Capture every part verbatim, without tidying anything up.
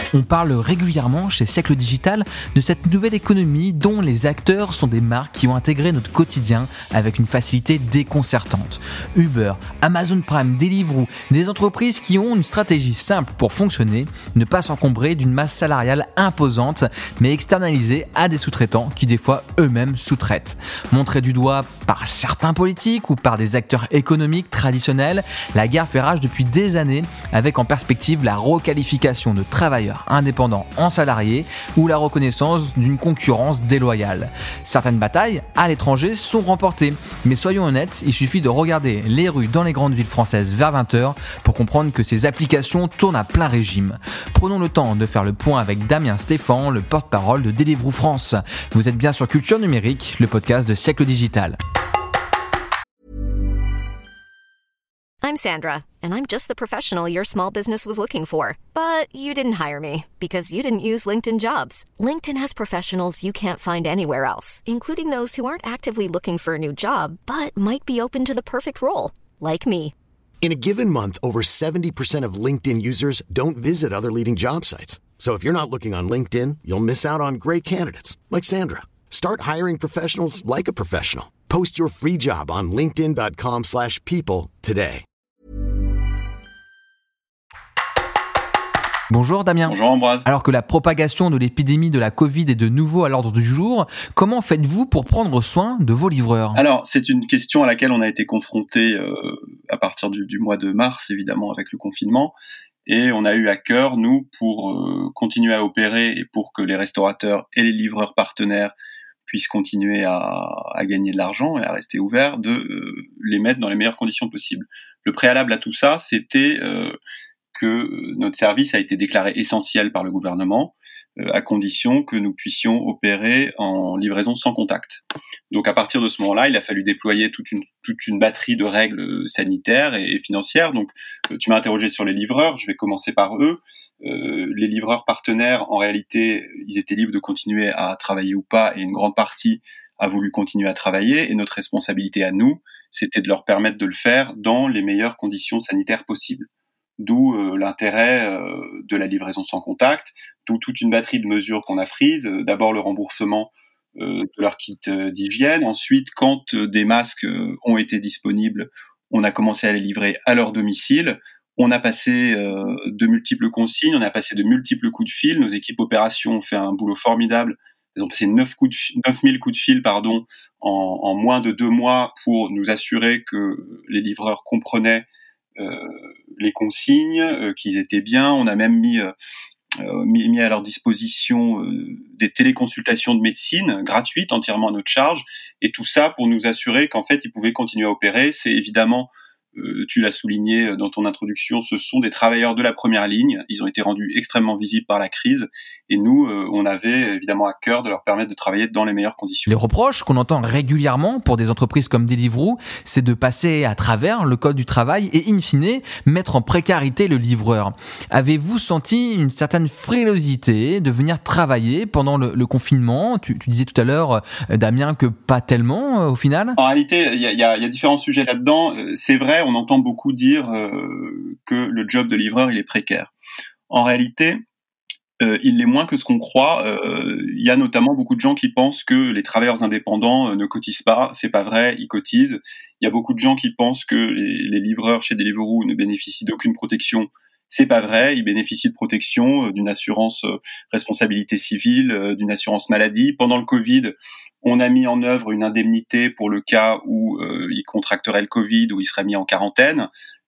On parle régulièrement chez Siècle Digital de cette nouvelle économie dont les acteurs sont des marques qui ont intégré notre quotidien avec une facilité déconcertante. Uber, Amazon Prime, Deliveroo, des entreprises qui ont une stratégie simple pour fonctionner, ne pas s'encombrer d'une masse salariale imposante, mais externalisée à des sous-traitants qui des fois eux-mêmes sous-traitent. Montrés du doigt par certains politiques ou par des acteurs économiques traditionnels, la guerre fait rage depuis des années avec en perspective la requalification de travailleurs indépendants en salariés ou la reconnaissance d'une concurrence déloyale. Certaines batailles à l'étranger sont remportées, mais soyons honnêtes, il suffit de regarder les rues dans les grandes villes françaises vers vingt heures pour comprendre que ces applications tournent à plein régime. Prenons le temps de faire le point avec Damien Stéphan, le porte-parole de Deliveroo France. Vous êtes bien sur Culture Numérique, le podcast de Siècle Digital. I'm Sandra, and I'm just the professional your small business was looking for. But you didn't hire me because you didn't use LinkedIn Jobs. LinkedIn has professionals you can't find anywhere else, including those who aren't actively looking for a new job, but might be open to the perfect role, like me. In a given month, over seventy percent of LinkedIn users don't visit other leading job sites. So if you're not looking on LinkedIn, you'll miss out on great candidates like Sandra. Start hiring professionals like a professional. Post your free job on linkedin.com slash people today. Bonjour Damien. Bonjour Ambroise. Alors que la propagation de l'épidémie de la Covid est de nouveau à l'ordre du jour, comment faites-vous pour prendre soin de vos livreurs ? Alors, c'est une question à laquelle on a été confronté euh, à partir du, du mois de mars, évidemment, avec le confinement. Et on a eu à cœur, nous, pour euh, continuer à opérer et pour que les restaurateurs et les livreurs partenaires puissent continuer à, à gagner de l'argent et à rester ouverts, de euh, les mettre dans les meilleures conditions possibles. Le préalable à tout ça, c'était euh, que notre service a été déclaré essentiel par le gouvernement, euh, à condition que nous puissions opérer en livraison sans contact. Donc à partir de ce moment-là, il a fallu déployer toute une, toute une batterie de règles sanitaires et, et financières. Donc euh, tu m'as interrogé sur les livreurs, je vais commencer par eux. Euh, les livreurs partenaires, en réalité, ils étaient libres de continuer à travailler ou pas, et une grande partie a voulu continuer à travailler, et notre responsabilité à nous, c'était de leur permettre de le faire dans les meilleures conditions sanitaires possibles. D'où euh, l'intérêt euh, de la livraison sans contact, d'où toute une batterie de mesures qu'on a prises. Euh, d'abord le remboursement euh, de leur kit euh, d'hygiène. Ensuite, quand euh, des masques euh, ont été disponibles, on a commencé à les livrer à leur domicile. On a passé euh, de multiples consignes, on a passé de multiples coups de fil. Nos équipes opérations ont fait un boulot formidable. Elles ont passé neuf mille coups de fil pardon, en, en moins de deux mois pour nous assurer que les livreurs comprenaient Euh, les consignes, euh, qu'ils étaient bien. On a même mis, euh, mis, mis à leur disposition euh, des téléconsultations de médecine gratuites, entièrement à notre charge, et tout ça pour nous assurer qu'en fait, ils pouvaient continuer à opérer. C'est évidemment, euh, tu l'as souligné dans ton introduction, ce sont des travailleurs de la première ligne. Ils ont été rendus extrêmement visibles par la crise, et nous, euh, on avait évidemment à cœur de leur permettre de travailler dans les meilleures conditions. Les reproches qu'on entend régulièrement pour des entreprises comme Deliveroo, c'est de passer à travers le code du travail et in fine, mettre en précarité le livreur. Avez-vous senti une certaine frilosité de venir travailler pendant le, le confinement ? tu, tu disais tout à l'heure, Damien, que pas tellement au final ? En réalité, il y a, y a, y a différents sujets là-dedans. C'est vrai, on entend beaucoup dire euh, que le job de livreur, il est précaire. En réalité, euh, il l'est moins que ce qu'on croit. Euh, il y a notamment beaucoup de gens qui pensent que les travailleurs indépendants euh, ne cotisent pas. C'est pas vrai, ils cotisent. Il y a beaucoup de gens qui pensent que les, les livreurs chez Deliveroo ne bénéficient d'aucune protection. C'est pas vrai, ils bénéficient de protection, euh, d'une assurance euh, responsabilité civile, euh, d'une assurance maladie. Pendant le Covid, on a mis en œuvre une indemnité pour le cas où euh, ils contracteraient le Covid, ou ils seraient mis en quarantaine,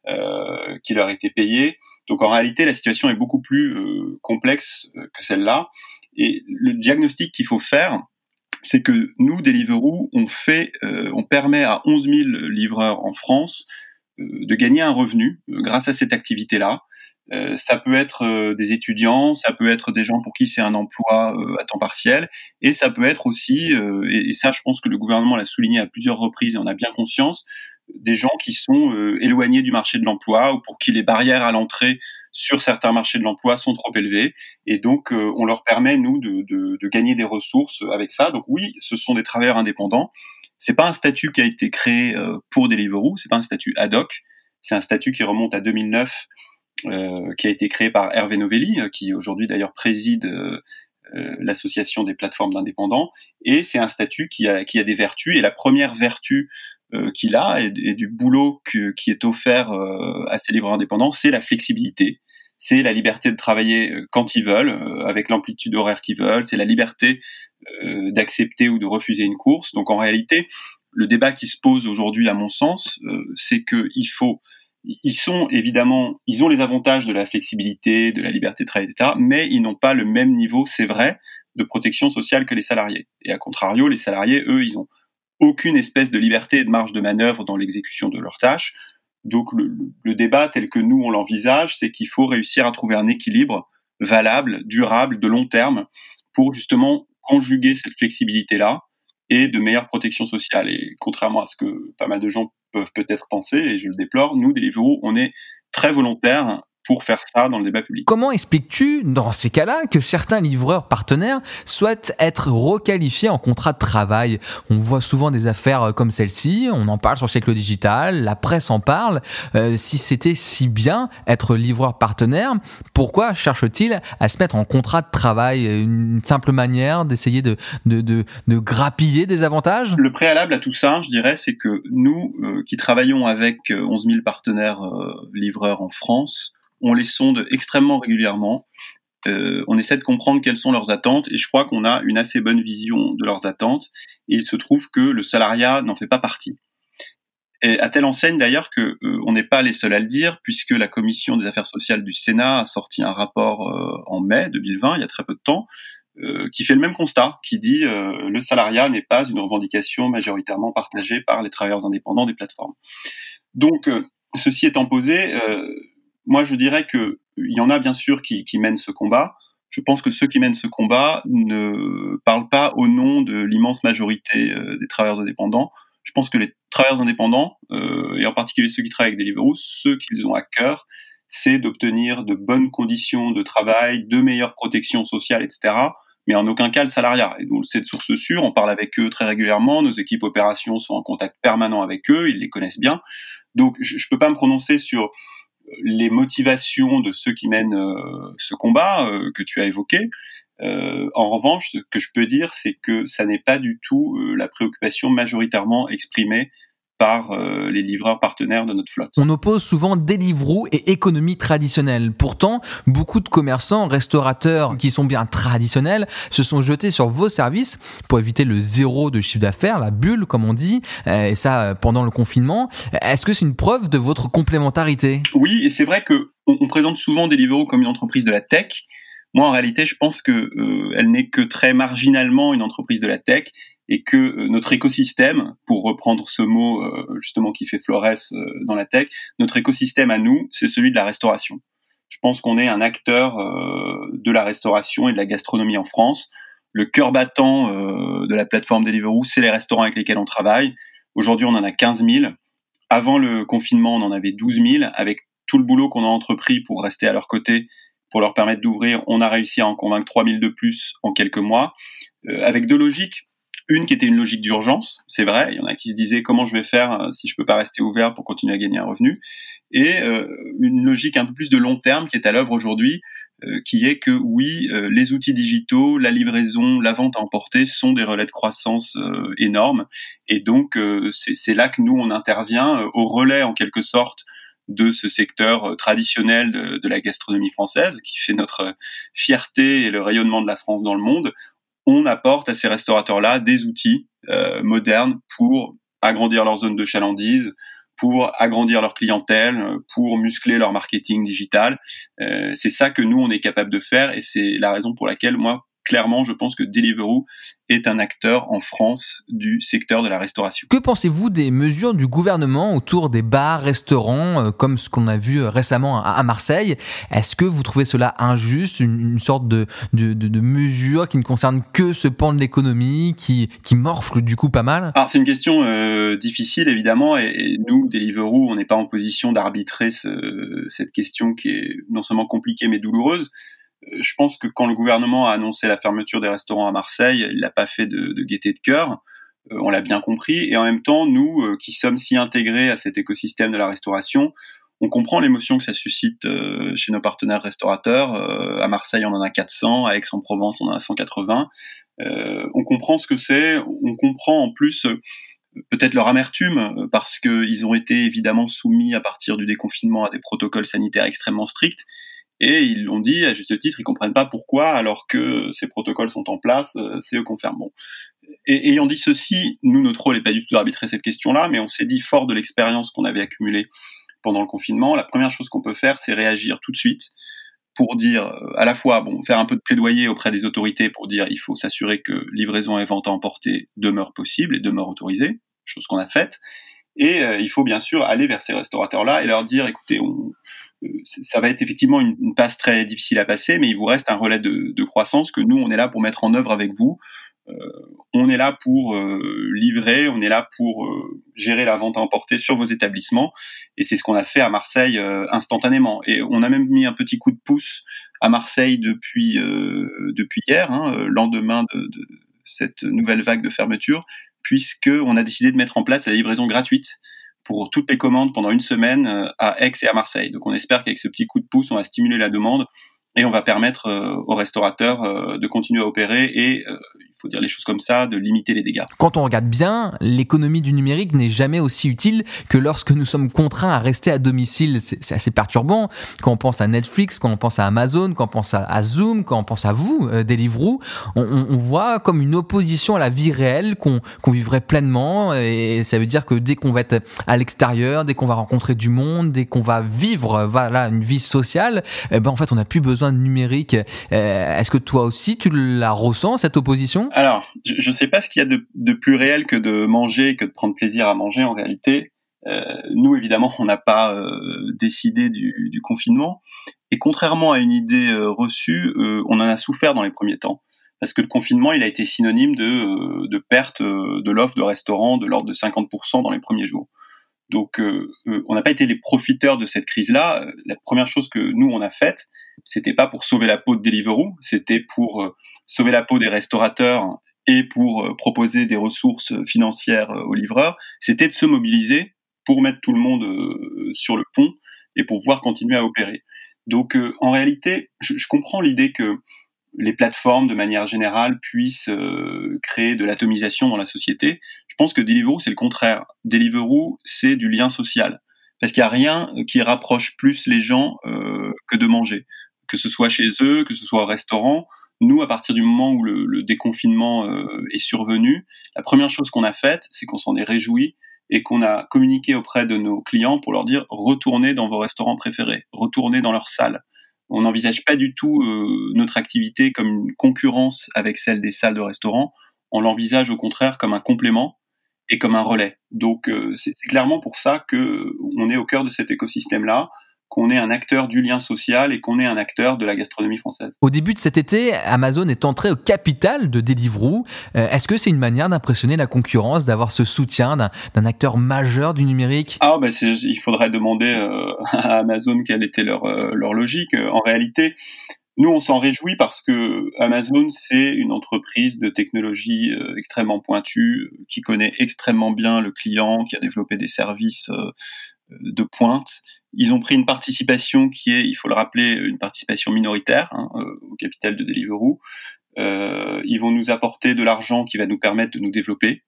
euh, qui leur était payée. Donc en réalité, la situation est beaucoup plus euh, complexe euh, que celle-là. Et le diagnostic qu'il faut faire, c'est que nous, Deliveroo, on fait, euh, on permet à onze mille livreurs en France euh, de gagner un revenu euh, grâce à cette activité-là. Euh, ça peut être euh, des étudiants, ça peut être des gens pour qui c'est un emploi euh, à temps partiel, et ça peut être aussi, euh, et, et ça je pense que le gouvernement l'a souligné à plusieurs reprises et on a bien conscience, des gens qui sont euh, éloignés du marché de l'emploi ou pour qui les barrières à l'entrée sur certains marchés de l'emploi sont trop élevées, et donc euh, on leur permet, nous, de, de, de gagner des ressources avec ça. Donc oui, ce sont des travailleurs indépendants. C'est pas un statut qui a été créé euh, pour Deliveroo, c'est pas un statut ad hoc, c'est un statut qui remonte à deux mille neuf euh, qui a été créé par Hervé Novelli, qui aujourd'hui d'ailleurs préside euh, euh, l'association des plateformes d'indépendants. Et c'est un statut qui a, qui a des vertus. Et la première vertu euh, qu'il a, et, et du boulot que, qui est offert euh, à ces livreurs indépendants, c'est la flexibilité. C'est la liberté de travailler quand ils veulent, euh, avec l'amplitude horaire qu'ils veulent. C'est la liberté euh, d'accepter ou de refuser une course. Donc en réalité, le débat qui se pose aujourd'hui, à mon sens, euh, c'est qu'il faut... Ils sont évidemment, ils ont les avantages de la flexibilité, de la liberté de travail, et cetera, mais ils n'ont pas le même niveau, c'est vrai, de protection sociale que les salariés. Et à contrario, les salariés, eux, ils ont aucune espèce de liberté et de marge de manœuvre dans l'exécution de leurs tâches. Donc le, le débat tel que nous on l'envisage, c'est qu'il faut réussir à trouver un équilibre valable, durable, de long terme, pour justement conjuguer cette flexibilité-là et de meilleure protection sociale. Et contrairement à ce que pas mal de gens peuvent peut-être penser, et je le déplore, nous, Deliveroo, on est très volontaires pour faire ça dans le débat public. Comment expliques-tu, dans ces cas-là, que certains livreurs partenaires souhaitent être requalifiés en contrat de travail ? On voit souvent des affaires comme celle-ci, on en parle sur Siècle Digital, la presse en parle. Euh, si c'était si bien être livreur partenaire, pourquoi cherche-t-il à se mettre en contrat de travail ? Une simple manière d'essayer de, de, de, de grappiller des avantages ? Le préalable à tout ça, je dirais, c'est que nous, euh, qui travaillons avec onze mille partenaires euh, livreurs en France, on les sonde extrêmement régulièrement, euh, on essaie de comprendre quelles sont leurs attentes, et je crois qu'on a une assez bonne vision de leurs attentes, et il se trouve que le salariat n'en fait pas partie. Et à telle enseigne d'ailleurs que euh, on n'est pas les seuls à le dire, puisque la Commission des affaires sociales du Sénat a sorti un rapport euh, en mai deux mille vingt, il y a très peu de temps, euh, qui fait le même constat, qui dit euh, le salariat n'est pas une revendication majoritairement partagée par les travailleurs indépendants des plateformes. Donc, euh, ceci étant posé, euh, moi, je dirais que il y en a bien sûr qui, qui mènent ce combat. Je pense que ceux qui mènent ce combat ne parlent pas au nom de l'immense majorité euh, des travailleurs indépendants. Je pense que les travailleurs indépendants, euh, et en particulier ceux qui travaillent avec Deliveroo, ceux qu'ils ont à cœur, c'est d'obtenir de bonnes conditions de travail, de meilleures protections sociales, et cetera, mais en aucun cas le salariat. Et donc, c'est de source sûre, on parle avec eux très régulièrement, nos équipes opérations sont en contact permanent avec eux, ils les connaissent bien. Donc, je ne peux pas me prononcer sur les motivations de ceux qui mènent euh, ce combat euh, que tu as évoqué. Euh, en revanche, ce que je peux dire, c'est que ça n'est pas du tout euh, la préoccupation majoritairement exprimée par euh, les livreurs partenaires de notre flotte. On oppose souvent Deliveroo et économie traditionnelle. Pourtant, beaucoup de commerçants, restaurateurs qui sont bien traditionnels se sont jetés sur vos services pour éviter le zéro de chiffre d'affaires, la bulle comme on dit, et ça pendant le confinement. Est-ce que c'est une preuve de votre complémentarité ? Oui, et c'est vrai que on, on présente souvent Deliveroo comme une entreprise de la tech. Moi, en réalité, je pense que euh, elle n'est que très marginalement une entreprise de la tech, et que euh, notre écosystème, pour reprendre ce mot euh, justement qui fait florès euh, dans la tech, notre écosystème à nous, c'est celui de la restauration. Je pense qu'on est un acteur euh, de la restauration et de la gastronomie en France. Le cœur battant euh, de la plateforme Deliveroo, c'est les restaurants avec lesquels on travaille. Aujourd'hui, on en a quinze mille. Avant le confinement, on en avait douze mille. Avec tout le boulot qu'on a entrepris pour rester à leur côté, pour leur permettre d'ouvrir, on a réussi à en convaincre trois mille de plus en quelques mois, euh, avec deux logiques. Une qui était une logique d'urgence, c'est vrai, il y en a qui se disaient comment je vais faire si je peux pas rester ouvert pour continuer à gagner un revenu, et euh, une logique un peu plus de long terme qui est à l'œuvre aujourd'hui, euh, qui est que oui, euh, les outils digitaux, la livraison, la vente à emporter sont des relais de croissance euh, énormes, et donc euh, c'est, c'est là que nous on intervient euh, au relais en quelque sorte de ce secteur euh, traditionnel de, de la gastronomie française, qui fait notre fierté et le rayonnement de la France dans le monde. On apporte à ces restaurateurs-là des outils euh, modernes pour agrandir leur zone de chalandise, pour agrandir leur clientèle, pour muscler leur marketing digital. Euh, c'est ça que nous, on est capable de faire, et c'est la raison pour laquelle, moi, clairement, je pense que Deliveroo est un acteur en France du secteur de la restauration. Que pensez-vous des mesures du gouvernement autour des bars, restaurants, euh, comme ce qu'on a vu récemment à, à Marseille ? Est-ce que vous trouvez cela injuste, une, une sorte de, de, de, de mesure qui ne concerne que ce pan de l'économie, qui, qui morfle du coup pas mal ? Alors, c'est une question euh, difficile, évidemment, et, et nous, Deliveroo, on n'est pas en position d'arbitrer ce, cette question qui est non seulement compliquée mais douloureuse. Je pense que quand le gouvernement a annoncé la fermeture des restaurants à Marseille, il l'a pas fait de, de gaieté de cœur, euh, on l'a bien compris, et en même temps, nous, euh, qui sommes si intégrés à cet écosystème de la restauration, On comprend l'émotion que ça suscite euh, chez nos partenaires restaurateurs. Euh, à Marseille, on en a quatre cents, à Aix-en-Provence, on en a cent quatre-vingts. Euh, on comprend ce que c'est, on comprend en plus euh, peut-être leur amertume, parce qu'ils ont été évidemment soumis à partir du déconfinement à des protocoles sanitaires extrêmement stricts, et ils l'ont dit, à juste titre, ils comprennent pas pourquoi, alors que ces protocoles sont en place, c'est eux qu'on ferme. Bon. Et ayant dit ceci, nous, notre rôle n'est pas du tout d'arbitrer cette question-là, mais on s'est dit, fort de l'expérience qu'on avait accumulée pendant le confinement, la première chose qu'on peut faire, c'est réagir tout de suite pour dire, à la fois, bon, faire un peu de plaidoyer auprès des autorités pour dire, il faut s'assurer que livraison et vente à emporter demeurent possibles et demeurent autorisées, chose qu'on a faite, et euh, il faut bien sûr aller vers ces restaurateurs-là et leur dire, écoutez, on, euh, ça va être effectivement une, une passe très difficile à passer, mais il vous reste un relais de, de croissance que nous, on est là pour mettre en œuvre avec vous. Euh, on est là pour euh, livrer, on est là pour euh, gérer la vente à emporter sur vos établissements, et c'est ce qu'on a fait à Marseille euh, instantanément. Et on a même mis un petit coup de pouce à Marseille depuis euh, depuis hier, hein, lendemain de, de cette nouvelle vague de fermeture, puisque on a décidé de mettre en place la livraison gratuite pour toutes les commandes pendant une semaine à Aix et à Marseille. Donc on espère qu'avec ce petit coup de pouce, on va stimuler la demande et on va permettre euh, aux restaurateurs euh, de continuer à opérer et, euh, il faut dire les choses comme ça, de limiter les dégâts. Quand on regarde bien, l'économie du numérique n'est jamais aussi utile que lorsque nous sommes contraints à rester à domicile. C'est, c'est assez perturbant. Quand on pense à Netflix, quand on pense à Amazon, quand on pense à, à Zoom, quand on pense à vous, euh, Deliveroo, on, on, on voit comme une opposition à la vie réelle qu'on, qu'on vivrait pleinement. Et ça veut dire que dès qu'on va être à l'extérieur, dès qu'on va rencontrer du monde, dès qu'on va vivre, voilà, une vie sociale, eh ben en fait, on n'a plus besoin de numérique. Euh, est-ce que toi aussi, tu la ressens, cette opposition ? Alors, je ne sais pas ce qu'il y a de, de plus réel que de manger, que de prendre plaisir à manger en réalité. Euh, nous, évidemment, on n'a pas euh, décidé du, du confinement. Et contrairement à une idée euh, reçue, euh, on en a souffert dans les premiers temps. Parce que le confinement, il a été synonyme de, euh, de perte euh, de l'offre de restaurants de l'ordre de cinquante pour cent dans les premiers jours. Donc, euh, euh, on n'a pas été les profiteurs de cette crise-là. La première chose que nous, on a faite, c'était pas pour sauver la peau de Deliveroo, c'était pour euh, sauver la peau des restaurateurs et pour euh, proposer des ressources financières euh, aux livreurs. C'était de se mobiliser pour mettre tout le monde euh, sur le pont et pour pouvoir continuer à opérer. Donc, euh, en réalité, je, je comprends l'idée que les plateformes, de manière générale, puissent euh, créer de l'atomisation dans la société. Je pense que Deliveroo, c'est le contraire. Deliveroo, c'est du lien social. Parce qu'il n'y a rien qui rapproche plus les gens euh, que de manger. Que ce soit chez eux, que ce soit au restaurant. Nous, à partir du moment où le, le déconfinement euh, est survenu, la première chose qu'on a faite, c'est qu'on s'en est réjoui et qu'on a communiqué auprès de nos clients pour leur dire « retournez dans vos restaurants préférés, retournez dans leurs salles ». On n'envisage pas du tout euh, notre activité comme une concurrence avec celle des salles de restaurant. On l'envisage au contraire comme un complément et comme un relais. Donc euh, c'est, c'est clairement pour ça qu'on est au cœur de cet écosystème-là, qu'on est un acteur du lien social et qu'on est un acteur de la gastronomie française. Au début de cet été, Amazon est entré au capital de Deliveroo. Euh, est-ce que c'est une manière d'impressionner la concurrence, d'avoir ce soutien d'un, d'un acteur majeur du numérique ? Ah bah c'est, il faudrait demander euh, à Amazon quelle était leur, euh, leur logique. En réalité, nous on s'en réjouit parce que Amazon c'est une entreprise de technologie euh, extrêmement pointue, qui connaît extrêmement bien le client, qui a développé des services euh, de pointe. Ils ont pris une participation qui est, il faut le rappeler, une participation minoritaire hein, au capital de Deliveroo. Euh, ils vont nous apporter de l'argent qui va nous permettre de nous développer.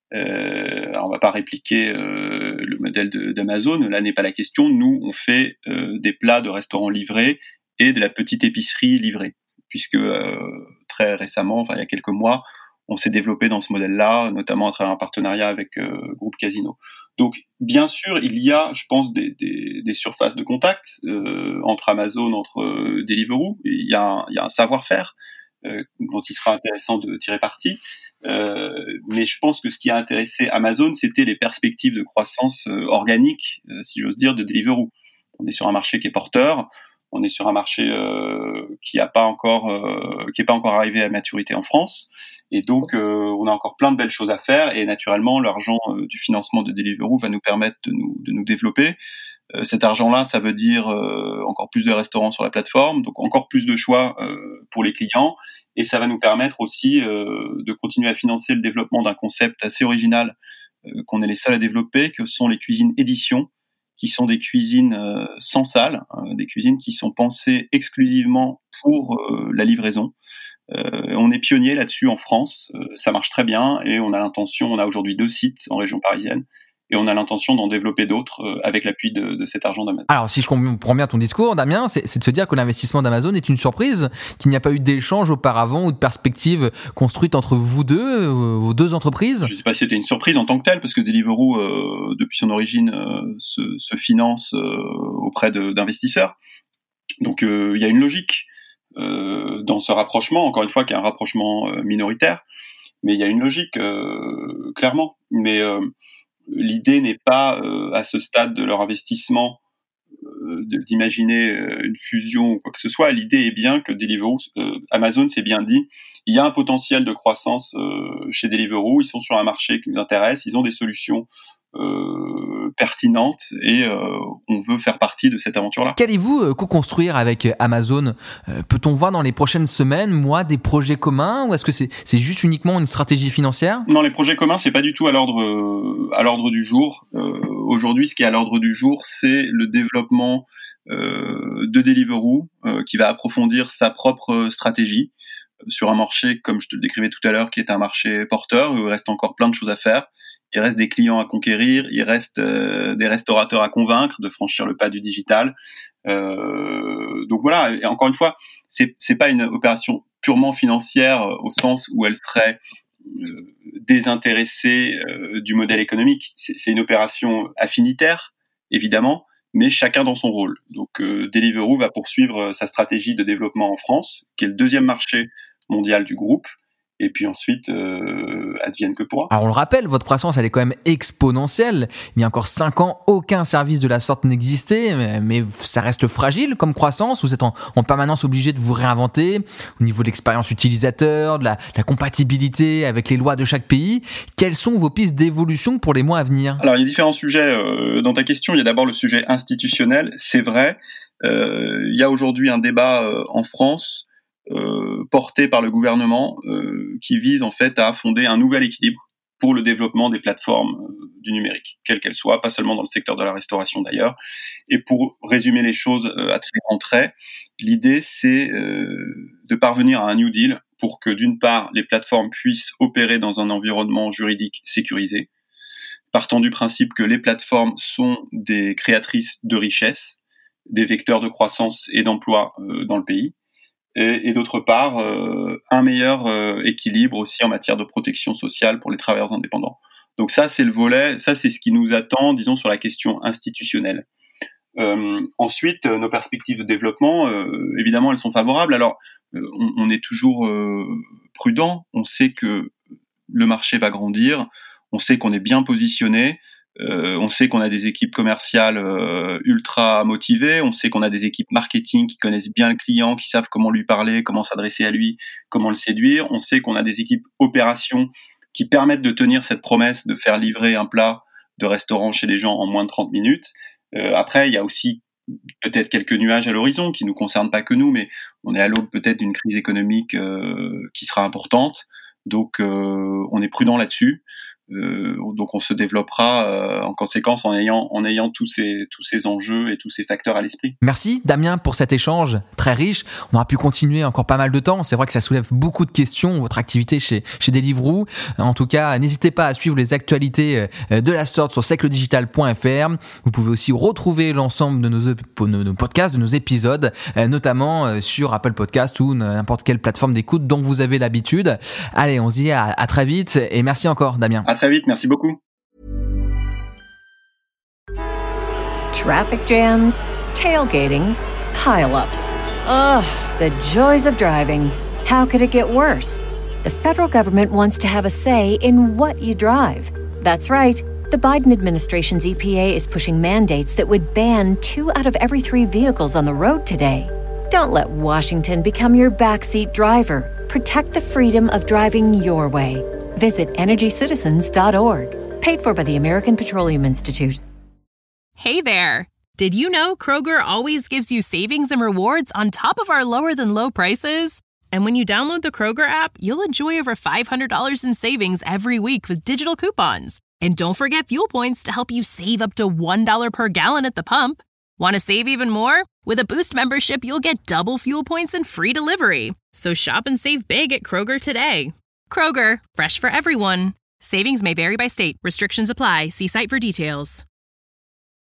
Euh, alors on va pas répliquer euh, le modèle de, d'Amazon, là n'est pas la question. Nous, on fait euh, des plats de restaurants livrés et de la petite épicerie livrée, puisque euh, très récemment, enfin il y a quelques mois, on s'est développé dans ce modèle-là, notamment à travers un partenariat avec euh, Groupe Casino. Donc, bien sûr, il y a, je pense, des, des, des surfaces de contact euh, entre Amazon, entre euh, Deliveroo. Il y a un, il y a un savoir-faire euh, dont il sera intéressant de tirer parti. Euh, mais je pense que ce qui a intéressé Amazon, c'était les perspectives de croissance euh, organique, euh, si j'ose dire, de Deliveroo. On est sur un marché qui est porteur. On est sur un marché euh, qui n'a pas encore, euh, qui est pas encore arrivé à maturité en France, et donc euh, on a encore plein de belles choses à faire. Et naturellement, l'argent euh, du financement de Deliveroo va nous permettre de nous de nous développer. Euh, cet argent-là, ça veut dire euh, encore plus de restaurants sur la plateforme, donc encore plus de choix euh, pour les clients, et ça va nous permettre aussi euh, de continuer à financer le développement d'un concept assez original euh, qu'on est les seuls à développer, que sont les cuisines éditions, qui sont des cuisines euh, sans salle, hein, des cuisines qui sont pensées exclusivement pour euh, la livraison. Euh, on est pionnier là-dessus en France, euh, ça marche très bien et on a l'intention, on a aujourd'hui deux sites en région parisienne et on a l'intention d'en développer d'autres euh, avec l'appui de, de cet argent d'Amazon. Alors si je comprends bien ton discours, Damien, c'est, c'est de se dire que l'investissement d'Amazon est une surprise, qu'il n'y a pas eu d'échange auparavant ou de perspective construite entre vous deux, euh, vos deux entreprises. Je ne sais pas si c'était une surprise en tant que telle, parce que Deliveroo, euh, depuis son origine, euh, se, se finance euh, auprès de, d'investisseurs. Donc il euh, y a une logique euh, dans ce rapprochement, encore une fois, qui est un rapprochement euh, minoritaire, mais il y a une logique, euh, clairement. Mais euh, l'idée n'est pas, euh, à ce stade de leur investissement, euh, de, d'imaginer euh, une fusion ou quoi que ce soit. L'idée est bien que Deliveroo, euh, Amazon s'est bien dit, il y a un potentiel de croissance euh, chez Deliveroo, ils sont sur un marché qui nous intéresse, ils ont des solutions Euh, pertinente et euh, on veut faire partie de cette aventure-là. Qu'allez-vous euh, co-construire avec Amazon ? euh, Peut-on voir dans les prochaines semaines, mois, des projets communs ou est-ce que c'est, c'est juste uniquement une stratégie financière ? Non, les projets communs, c'est pas du tout à l'ordre, euh, à l'ordre du jour. Euh, aujourd'hui, ce qui est à l'ordre du jour, c'est le développement euh, de Deliveroo euh, qui va approfondir sa propre stratégie sur un marché, comme je te le décrivais tout à l'heure, qui est un marché porteur, où il reste encore plein de choses à faire. Il reste des clients à conquérir, il reste euh, des restaurateurs à convaincre de franchir le pas du digital. Euh, donc voilà, et encore une fois, c'est, c'est pas une opération purement financière euh, au sens où elle serait euh, désintéressée euh, du modèle économique. C'est, c'est une opération affinitaire, évidemment, mais chacun dans son rôle. Donc euh, Deliveroo va poursuivre sa stratégie de développement en France, qui est le deuxième marché mondial du groupe. Et puis ensuite, euh, advienne que pourra. Alors on le rappelle, votre croissance elle est quand même exponentielle. Il y a encore cinq ans, aucun service de la sorte n'existait, mais, mais ça reste fragile comme croissance. Vous êtes en, en permanence obligé de vous réinventer au niveau de l'expérience utilisateur, de la, la compatibilité avec les lois de chaque pays. Quelles sont vos pistes d'évolution pour les mois à venir ? Alors il y a différents sujets euh, dans ta question. Il y a d'abord le sujet institutionnel. C'est vrai, euh, il y a aujourd'hui un débat euh, en France Euh, porté par le gouvernement euh, qui vise en fait à fonder un nouvel équilibre pour le développement des plateformes euh, du numérique, quelles qu'elles soient, pas seulement dans le secteur de la restauration d'ailleurs. Et pour résumer les choses euh, à très grands traits, l'idée c'est euh, de parvenir à un New Deal pour que d'une part les plateformes puissent opérer dans un environnement juridique sécurisé, partant du principe que les plateformes sont des créatrices de richesses, des vecteurs de croissance et d'emploi euh, dans le pays. Et, et d'autre part, euh, un meilleur euh, équilibre aussi en matière de protection sociale pour les travailleurs indépendants. Donc ça, c'est le volet, ça c'est ce qui nous attend, disons, sur la question institutionnelle. Euh, ensuite, nos perspectives de développement, euh, évidemment, elles sont favorables. Alors, euh, on, on est toujours euh, prudent, on sait que le marché va grandir, on sait qu'on est bien positionné, Euh, on sait qu'on a des équipes commerciales euh, ultra motivées, on sait qu'on a des équipes marketing qui connaissent bien le client, qui savent comment lui parler, comment s'adresser à lui, comment le séduire. On sait qu'on a des équipes opérations qui permettent de tenir cette promesse de faire livrer un plat de restaurant chez les gens en moins de trente minutes. Euh, après, il y a aussi peut-être quelques nuages à l'horizon qui ne nous concernent pas que nous, mais on est à l'aube peut-être d'une crise économique euh, qui sera importante. Donc, euh, on est prudent là-dessus. Euh, donc on se développera euh, en conséquence en ayant, en ayant tous ces, tous ces enjeux et tous ces facteurs à l'esprit. Merci Damien pour cet échange très riche. On aura pu continuer encore pas mal de temps. C'est vrai que ça soulève beaucoup de questions, votre activité chez, chez Deliveroo. En tout cas, n'hésitez pas à suivre les actualités de la sorte sur siècle digital point f r. Vous pouvez aussi retrouver l'ensemble de nos, nos, nos podcasts, de nos épisodes, notamment sur Apple Podcast ou n'importe quelle plateforme d'écoute dont vous avez l'habitude. Allez, on se dit à, à très vite et merci encore Damien. À très vite, merci beaucoup. Traffic jams, tailgating, pile-ups. Ugh, the joys of driving. How could it get worse? The federal government wants to have a say in what you drive. That's right. The Biden administration's E P A is pushing mandates that would ban two out of every three vehicles on the road today. Don't let Washington become your backseat driver. Protect the freedom of driving your way. Visit energy citizens dot org. Paid for by the American Petroleum Institute. Hey there! Did you know Kroger always gives you savings and rewards on top of our lower-than-low prices? And when you download the Kroger app, you'll enjoy over five hundred dollars in savings every week with digital coupons. And don't forget fuel points to help you save up to one dollar per gallon at the pump. Want to save even more? With a Boost membership, you'll get double fuel points and free delivery. So shop and save big at Kroger today. Kroger, fresh for everyone. Savings may vary by state. Restrictions apply. See site for details.